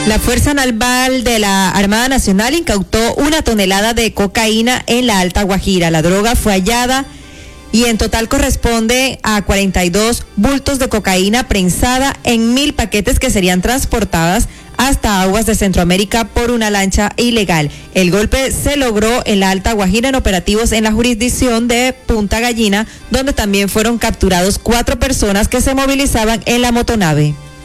La Fuerza Naval de la Armada Nacional incautó 1 tonelada de cocaína en la Alta Guajira. La droga fue hallada y en total corresponde a 42 bultos de cocaína prensada en 1,000 paquetes que serían transportadas hasta aguas de Centroamérica por una lancha ilegal. El golpe se logró en la Alta Guajira en operativos en la jurisdicción de Punta Gallina, donde también fueron capturados 4 personas que se movilizaban en la motonave.